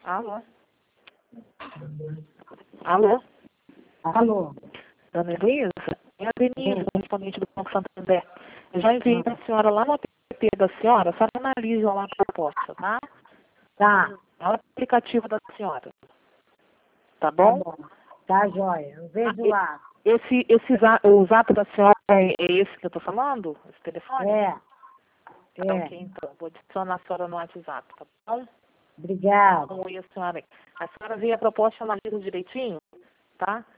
Alô? Alô? Alô? Dona Elisa? É a Denise, correspondente do Banco Santander. Eu já enviei para a senhora lá no app da senhora, a senhora analisa lá a proposta, tá? Tá. É o aplicativo da senhora. Tá Tá bom? bom. Tá, joia. Eu vejo lá. O zap da senhora é esse que eu tô falando? Esse telefone? É. Tá, É. ok, então. Vou adicionar a senhora no WhatsApp, tá bom? Obrigada. Oi, a senhora. A senhora vê a proposta, analisa direitinho, tá?